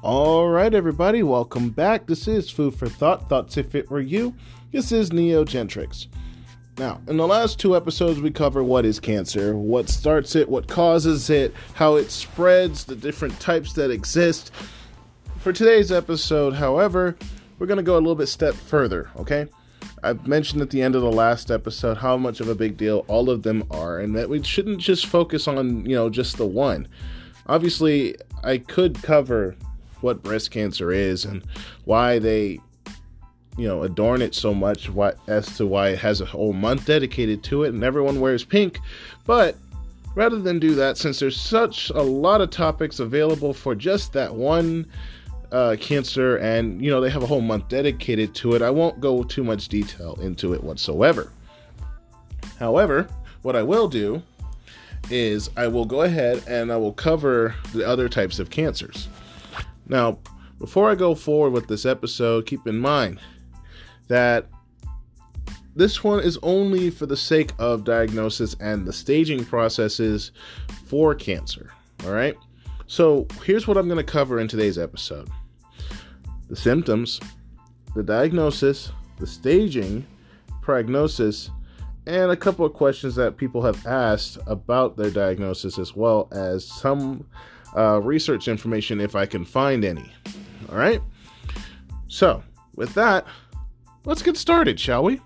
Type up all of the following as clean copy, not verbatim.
All right, everybody, welcome back. This is Food for Thought, Thoughts If It Were You. This is Neogentrix. Now, in the last two episodes, we cover what is cancer, what starts it, what causes it, how it spreads, the different types that exist. For today's episode, however, we're going to go a little bit step further, okay? I've mentioned at the end of the last episode how much of a big deal all of them are, and that we shouldn't just focus on, just the one. Obviously, I could cover what breast cancer is and why they, adorn it so much, as to why it has a whole month dedicated to it and everyone wears pink. But rather than do that, since there's such a lot of topics available for just that one cancer, and they have a whole month dedicated to it, I won't go too much detail into it whatsoever. However, what I will do is I will go ahead and I will cover the other types of cancers. Now, before I go forward with this episode, keep in mind that this one is only for the sake of diagnosis and the staging processes for cancer. All right. So here's what I'm going to cover in today's episode: the symptoms, the diagnosis, the staging, prognosis, and a couple of questions that people have asked about their diagnosis, as well as some research information if I can find any. All right. So with that, let's get started, shall we?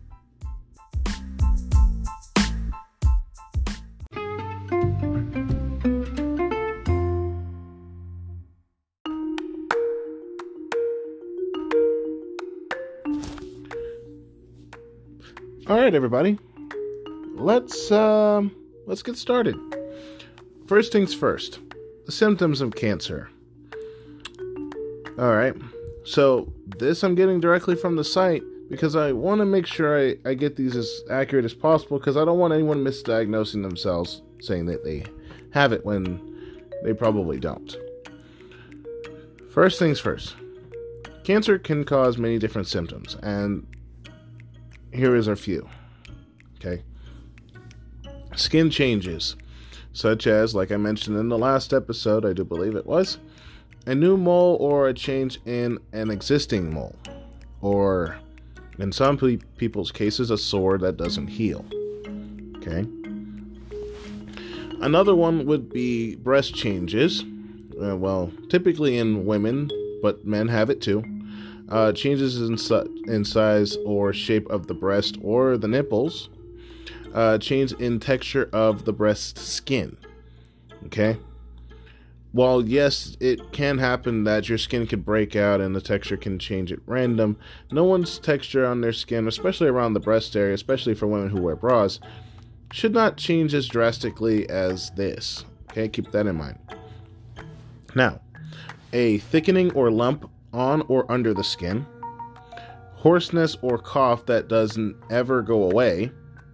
All right, everybody. Let's get started. First things first. The symptoms of cancer. All right. So this I'm getting directly from the site because I want to make sure I get these as accurate as possible, because I don't want anyone misdiagnosing themselves, saying that they have it when they probably don't. First things first. Cancer can cause many different symptoms, and here is a few. Okay. Skin changes, such as, like I mentioned in the last episode, I do believe it was, a new mole or a change in an existing mole, or in some people's cases, a sore that doesn't heal. Okay. Another one would be breast changes. Typically in women, but men have it too. Changes in size or shape of the breast or the nipples. Change in texture of the breast skin. Okay. While yes, it can happen that your skin could break out and the texture can change at random, no one's texture on their skin, especially around the breast area, especially for women who wear bras, should not change as drastically as this. Okay, keep that in mind. Now, a thickening or lump on or under the skin, hoarseness or cough that doesn't ever go away,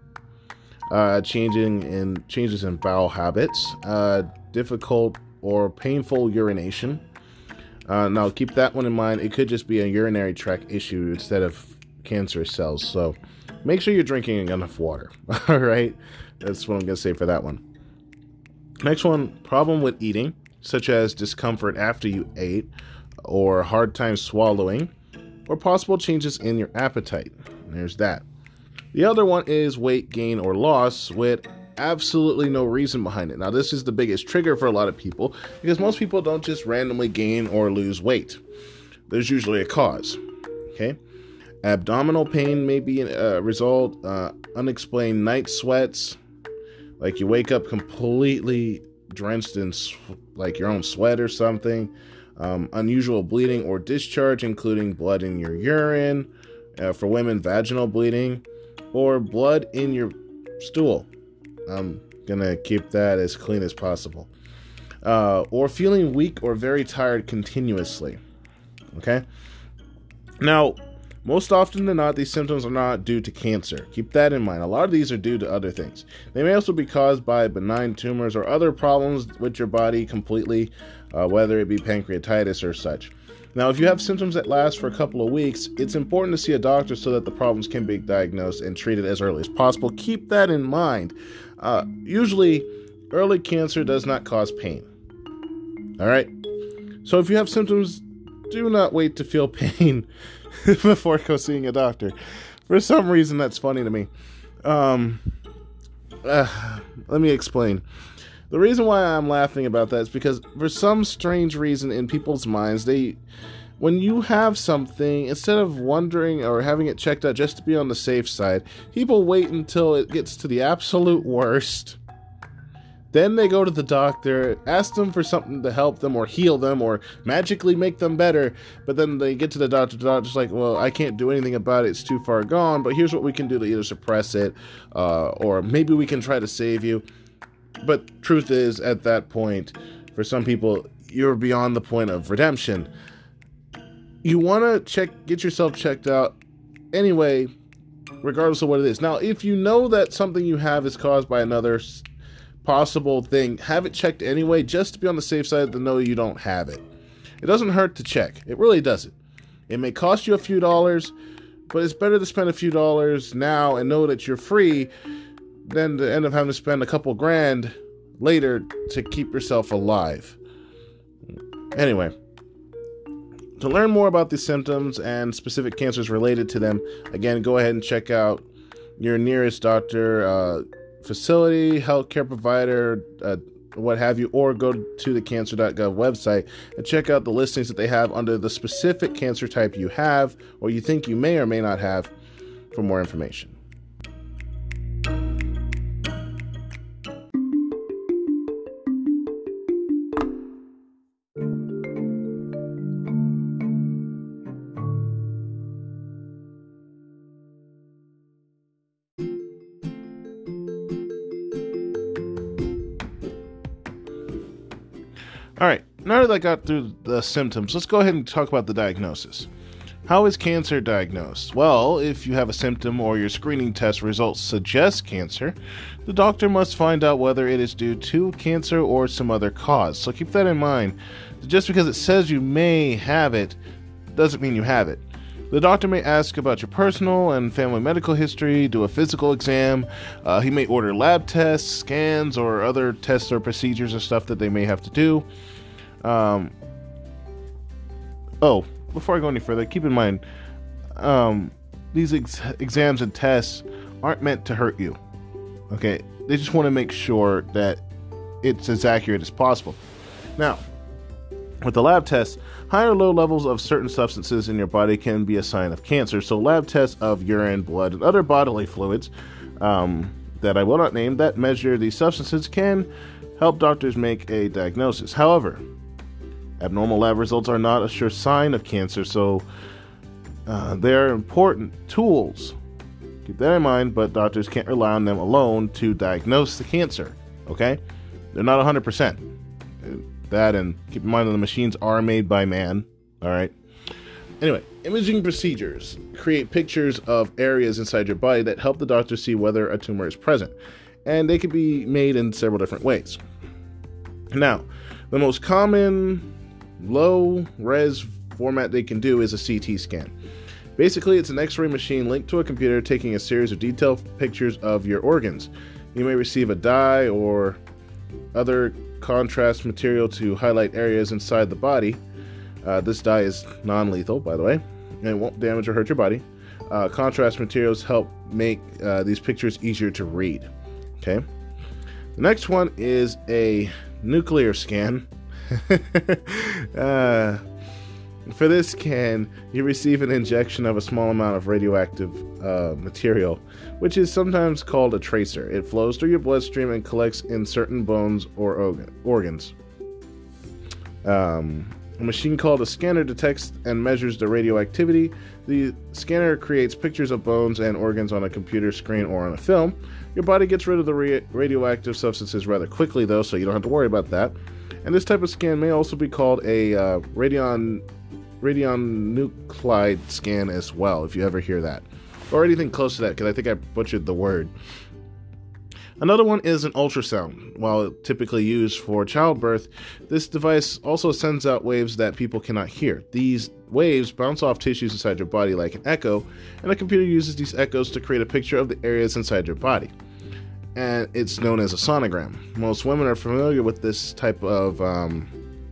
changes in bowel habits, difficult or painful urination. Now keep that one in mind. It could just be a urinary tract issue instead of cancerous cells. So make sure you're drinking enough water. All right. That's what I'm going to say for that one. Next one, problem with eating, such as discomfort after you ate, or hard time swallowing, or possible changes in your appetite. There's that. The other one is weight gain or loss with absolutely no reason behind it. Now, this is the biggest trigger for a lot of people, because most people don't just randomly gain or lose weight. There's usually a cause. Okay. Abdominal pain may be a result. Unexplained night sweats, like you wake up completely drenched in like your own sweat or something. Unusual bleeding or discharge, including blood in your urine. For women, vaginal bleeding, or blood in your stool. I'm going to keep that as clean as possible. Or feeling weak or very tired continuously. Okay? Now, most often than not, these symptoms are not due to cancer. Keep that in mind. A lot of these are due to other things. They may also be caused by benign tumors or other problems with your body completely, whether it be pancreatitis or such. Now, if you have symptoms that last for a couple of weeks, it's important to see a doctor so that the problems can be diagnosed and treated as early as possible. Keep that in mind. Usually, early cancer does not cause pain. All right? So if you have symptoms, do not wait to feel pain before go seeing a doctor. For some reason, that's funny to me. Let me explain. The reason why I'm laughing about that is because for some strange reason in people's minds, when you have something, instead of wondering or having it checked out just to be on the safe side, people wait until it gets to the absolute worst. Then they go to the doctor, ask them for something to help them or heal them or magically make them better. But then they get to the doctor's like, well, I can't do anything about it. It's too far gone. But here's what we can do to either suppress it or maybe we can try to save you. But truth is, at that point, for some people, you're beyond the point of redemption. You want to get yourself checked out anyway, regardless of what it is. Now, if you know that something you have is caused by another possible thing, have it checked anyway, just to be on the safe side to know you don't have it. It doesn't hurt to check. It really doesn't. It may cost you a few dollars, but it's better to spend a few dollars now and know that you're free than to end up having to spend a couple grand later to keep yourself alive. Anyway, to learn more about these symptoms and specific cancers related to them, again, go ahead and check out your nearest doctor, facility, healthcare provider, what have you, or go to the cancer.gov website and check out the listings that they have under the specific cancer type you have or you think you may or may not have for more information. All right, now that I got through the symptoms, let's go ahead and talk about the diagnosis. How is cancer diagnosed? Well, if you have a symptom or your screening test results suggest cancer, the doctor must find out whether it is due to cancer or some other cause. So keep that in mind. Just because it says you may have it, doesn't mean you have it. The doctor may ask about your personal and family medical history, do a physical exam. He may order lab tests, scans, or other tests or procedures or stuff that they may have to do. Before I go any further, keep in mind, these exams and tests aren't meant to hurt you. Okay? They just want to make sure that it's as accurate as possible. Now, with the lab tests, high or low levels of certain substances in your body can be a sign of cancer. So lab tests of urine, blood, and other bodily fluids that I will not name that measure these substances can help doctors make a diagnosis. However, abnormal lab results are not a sure sign of cancer, so they're important tools. Keep that in mind, but doctors can't rely on them alone to diagnose the cancer. Okay? They're not 100%. That, and keep in mind that the machines are made by man. All right. Anyway, imaging procedures create pictures of areas inside your body that help the doctor see whether a tumor is present, and they can be made in several different ways. Now, the most common low-res format they can do is a CT scan. Basically, it's an X-ray machine linked to a computer taking a series of detailed pictures of your organs. You may receive a dye or other contrast material to highlight areas inside the body. This dye is non-lethal, by the way, and it won't damage or hurt your body. Contrast materials help make these pictures easier to read. Okay. The next one is a nuclear scan. For this scan, you receive an injection of a small amount of radioactive material, which is sometimes called a tracer. It flows through your bloodstream and collects in certain bones or organs. A machine called a scanner detects and measures the radioactivity. The scanner creates pictures of bones and organs on a computer screen or on a film. Your body gets rid of the radioactive substances rather quickly, though, so you don't have to worry about that. And this type of scan may also be called a radionuclide scan as well, if you ever hear that. Or anything close to that, because I think I butchered the word. Another one is an ultrasound. While typically used for childbirth, this device also sends out waves that people cannot hear. These waves bounce off tissues inside your body like an echo, and a computer uses these echoes to create a picture of the areas inside your body. And it's known as a sonogram. Most women are familiar with this type of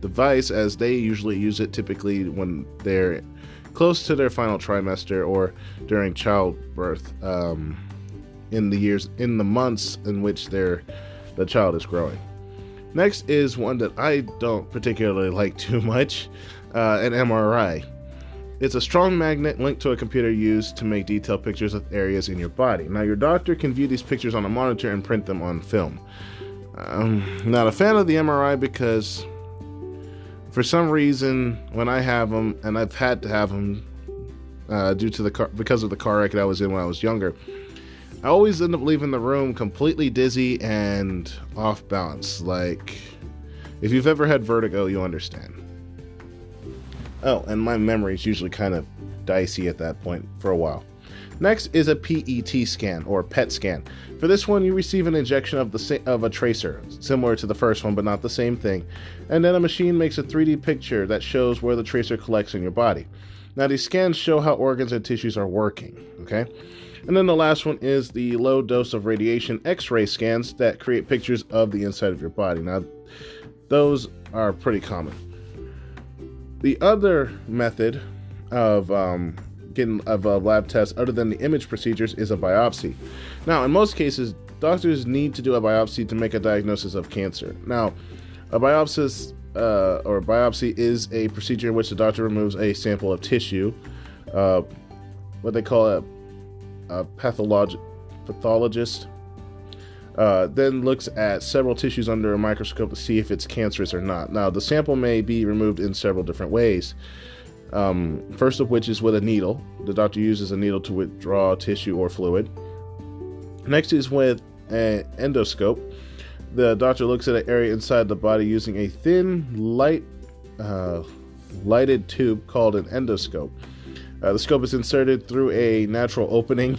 device, as they usually use it typically when they're close to their final trimester or during childbirth, in the months in which the child is growing. Next is one that I don't particularly like too much, an MRI. It's a strong magnet linked to a computer used to make detailed pictures of areas in your body. Now, your doctor can view these pictures on a monitor and print them on film. I'm not a fan of the MRI because for some reason, when I have them, and I've had to have them because of the car wreck that I was in when I was younger, I always end up leaving the room completely dizzy and off balance. Like, if you've ever had vertigo, you understand. Oh, and my memory is usually kind of dicey at that point for a while. Next is a PET scan, or PET scan. For this one, you receive an injection of a tracer, similar to the first one, but not the same thing. And then a machine makes a 3D picture that shows where the tracer collects in your body. Now, these scans show how organs and tissues are working, okay? And then the last one is the low dose of radiation X-ray scans that create pictures of the inside of your body. Now, those are pretty common. The other method of getting a lab test other than the image procedures is a biopsy. Now, in most cases, doctors need to do a biopsy to make a diagnosis of cancer. Now, a biopsy is a procedure in which the doctor removes a sample of tissue, what they call a pathologist, then looks at several tissues under a microscope to see if it's cancerous or not. Now, the sample may be removed in several different ways. First of which is with a needle. The doctor uses a needle to withdraw tissue or fluid. Next is with an endoscope. The doctor looks at an area inside the body using a thin, lighted tube called an endoscope. The scope is inserted through a natural opening.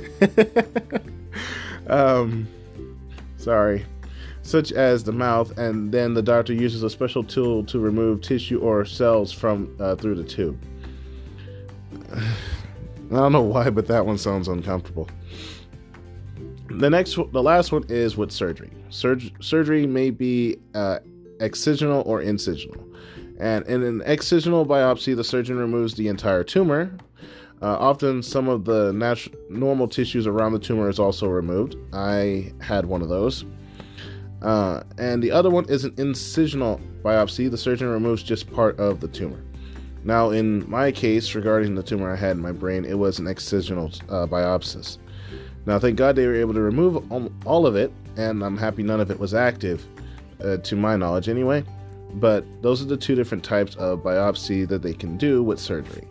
Such as the mouth, and then the doctor uses a special tool to remove tissue or cells from through the tube. I don't know why, but that one sounds uncomfortable. The last one is with surgery. Surgery may be excisional or incisional. And in an excisional biopsy, the surgeon removes the entire tumor. Often some of the normal tissues around the tumor is also removed. I had one of those. And the other one is an incisional biopsy. The surgeon removes just part of the tumor. Now, in my case, regarding the tumor I had in my brain, it was an excisional biopsy. Now, thank God they were able to remove all of it, and I'm happy none of it was active, to my knowledge anyway. But those are the two different types of biopsy that they can do with surgery.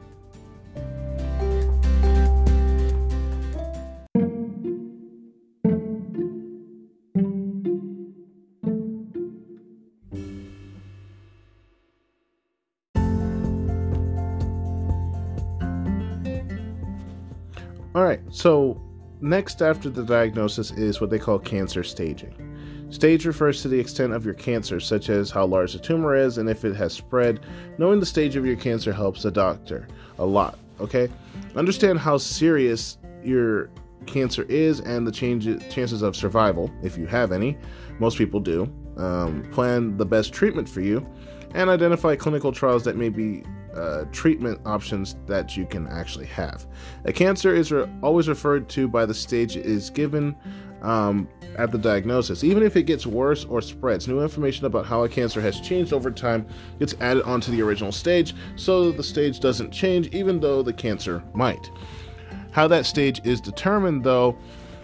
Alright, so next after the diagnosis is what they call cancer staging. Stage refers to the extent of your cancer, such as how large the tumor is and if it has spread. Knowing the stage of your cancer helps the doctor a lot, okay? Understand how serious your cancer is and the chances of survival, if you have any. Most people do. Plan the best treatment for you, and identify clinical trials that may be treatment options that you can actually have. A cancer is always referred to by the stage it is given at the diagnosis. Even if it gets worse or spreads, new information about how a cancer has changed over time gets added onto the original stage, so the stage doesn't change even though the cancer might. How that stage is determined, though,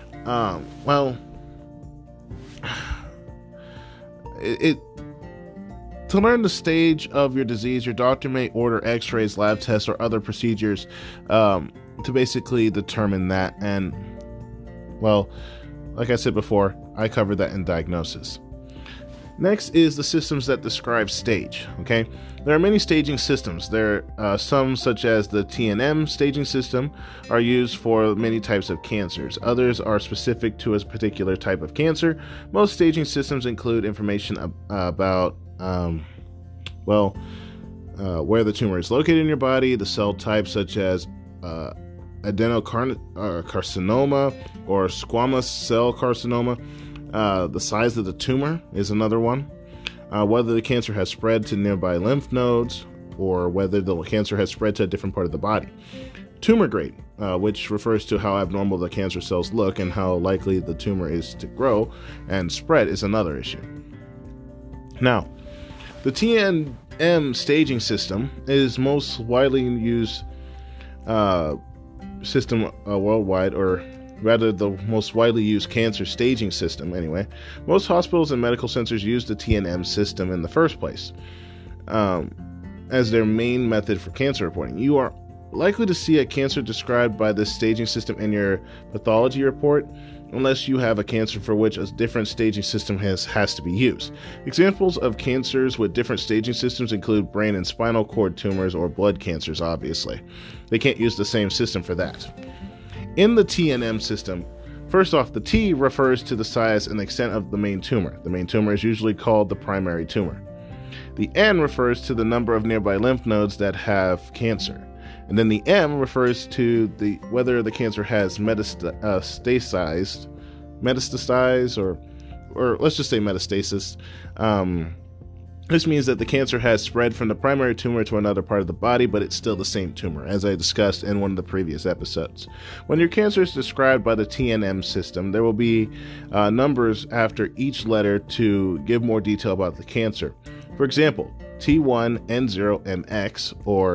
to learn the stage of your disease, your doctor may order x-rays, lab tests, or other procedures to basically determine that. And, well, like I said before, I covered that in diagnosis. Next is the systems that describe stage, okay? There are many staging systems. There are some, such as the TNM staging system, are used for many types of cancers. Others are specific to a particular type of cancer. Most staging systems include information about where the tumor is located in your body, the cell type such as adenocarcinoma or squamous cell carcinoma. The size of the tumor is another one. whether the cancer has spread to nearby lymph nodes, or whether the cancer has spread to a different part of the body. Tumor grade, which refers to how abnormal the cancer cells look and how likely the tumor is to grow and spread, is another issue. Now, the TNM staging system is most widely used system worldwide, or rather the most widely used cancer staging system anyway. Most hospitals and medical centers use the TNM system in the first place as their main method for cancer reporting. You are likely to see a cancer described by this staging system in your pathology report, unless you have a cancer for which a different staging system has to be used. Examples of cancers with different staging systems include brain and spinal cord tumors or blood cancers, obviously. They can't use the same system for that. In the TNM system, first off, the T refers to the size and extent of the main tumor. The main tumor is usually called the primary tumor. The N refers to the number of nearby lymph nodes that have cancer. And then the M refers to whether the cancer has metastasized, or let's just say metastasis. This means that the cancer has spread from the primary tumor to another part of the body, but it's still the same tumor, as I discussed in one of the previous episodes. When your cancer is described by the TNM system, there will be numbers after each letter to give more detail about the cancer. For example, T1N0MX or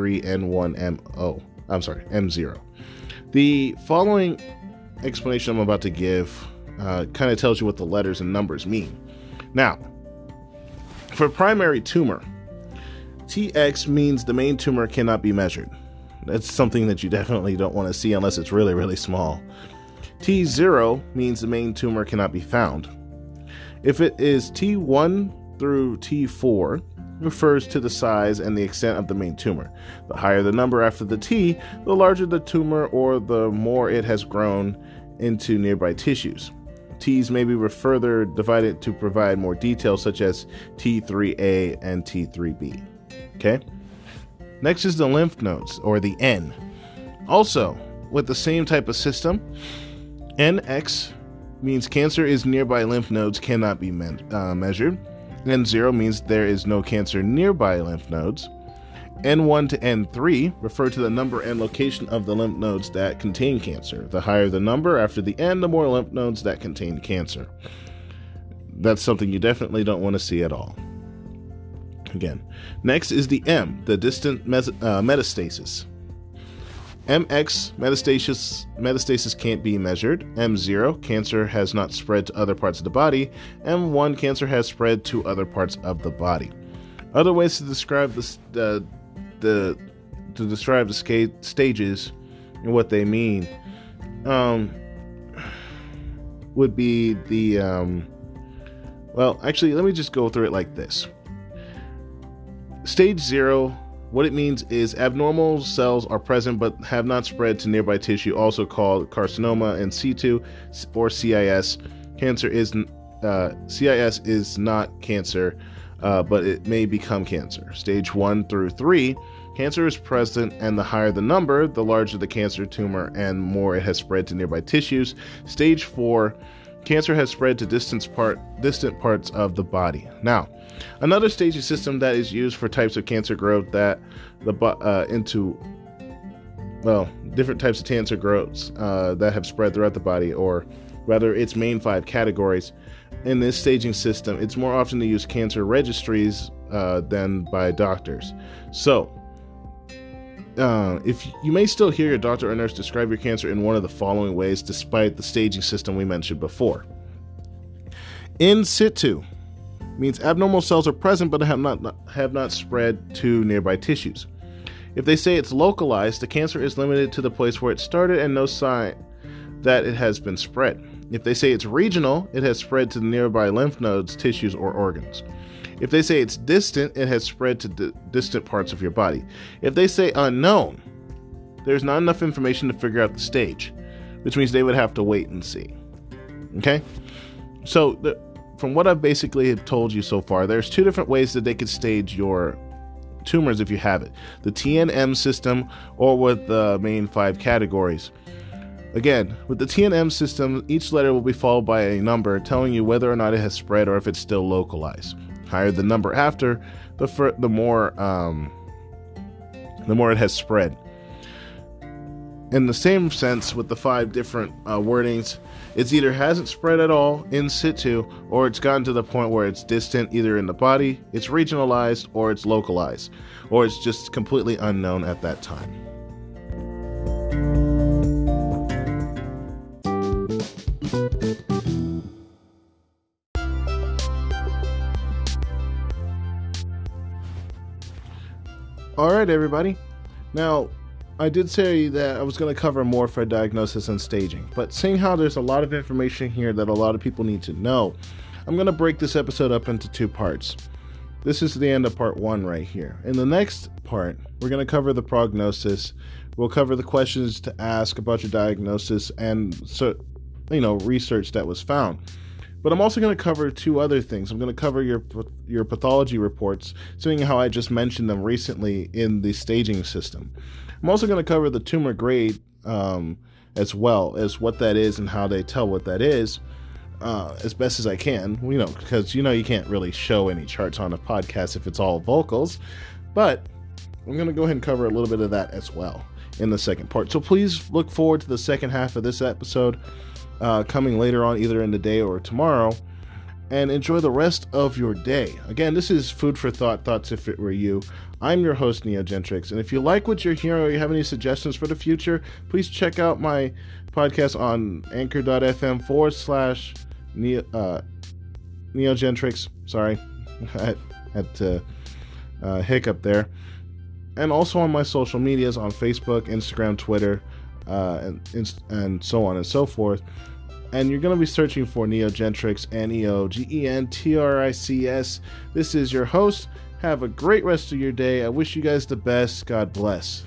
T3N1M0. The following explanation I'm about to give kind of tells you what the letters and numbers mean. Now, for primary tumor, TX means the main tumor cannot be measured. That's something that you definitely don't want to see unless it's really, really small. T0 means the main tumor cannot be found. If it is T1 through T4, refers to the size and the extent of the main tumor. The higher the number after the T, the larger the tumor or the more it has grown into nearby tissues. T's may be further divided to provide more details, such as T3A and T3B. Okay? Next is the lymph nodes, or the N. Also, with the same type of system, NX means cancer is nearby lymph nodes cannot be measured. N0 means there is no cancer nearby lymph nodes. N1 to N3 refer to the number and location of the lymph nodes that contain cancer. The higher the number after the N, the more lymph nodes that contain cancer. That's something you definitely don't want to see at all. Again, next is the M, the distant metastasis. MX, metastasis can't be measured. M0, cancer has not spread to other parts of the body. M1, cancer has spread to other parts of the body. Other ways to describe the stages and what they mean would be the well, actually, let me just go through it like this. Stage 0. What it means is abnormal cells are present but have not spread to nearby tissue, also called carcinoma in situ or CIS. CIS is not cancer, but it may become cancer. Stage 1 through 3, cancer is present, and the higher the number, the larger the cancer tumor and more it has spread to nearby tissues. Stage 4, cancer has spread to distant parts of the body. Now, another staging system that is used for types of cancer growth that different types of cancer growths that have spread throughout the body, or rather its main 5 categories. In this staging system, it's more often to use cancer registries than by doctors. So, if you may still hear your doctor or nurse describe your cancer in one of the following ways, despite the staging system we mentioned before. In situ means abnormal cells are present but have not spread to nearby tissues. If they say it's localized, the cancer is limited to the place where it started and no sign that it has been spread. If they say it's regional, it has spread to the nearby lymph nodes, tissues, or organs. If they say it's distant, it has spread to distant parts of your body. If they say unknown, there's not enough information to figure out the stage, which means they would have to wait and see. Okay? So, from what I've basically told you so far, there's 2 different ways that they could stage your tumors if you have it. The TNM system, or with the main 5 categories. Again, with the TNM system, each letter will be followed by a number telling you whether or not it has spread or if it's still localized. Higher the number after, the more it has spread. In the same sense, with the 5 different wordings, it's either hasn't spread at all in situ, or it's gotten to the point where it's distant either in the body, it's regionalized, or it's localized, or it's just completely unknown at that time. Alright, everybody. Now, I did say that I was going to cover more for diagnosis and staging, but seeing how there's a lot of information here that a lot of people need to know, I'm going to break this episode up into 2 parts. This is the end of part 1 right here. In the next part, we're going to cover the prognosis. We'll cover the questions to ask about your diagnosis and research that was found. But I'm also going to cover 2 other things. I'm going to cover your pathology reports, seeing how I just mentioned them recently in the staging system. I'm also going to cover the tumor grade as well as what that is and how they tell what that is as best as I can, because you can't really show any charts on a podcast if it's all vocals. But I'm going to go ahead and cover a little bit of that as well in the second part. So please look forward to the second half of this episode coming later on, either in the day or tomorrow, and enjoy the rest of your day. Again, this is Food for Thought, Thoughts If It Were You. I'm your host, Neogentrix, and if you like what you're hearing or you have any suggestions for the future, please check out my podcast on anchor.fm/Neogentrix. Sorry, I had to hiccup there. And also on my social medias on Facebook, Instagram, Twitter, and so on and so forth. And you're going to be searching for Neogentrix, Neogentrics. This is your host. Have a great rest of your day. I wish you guys the best. God bless.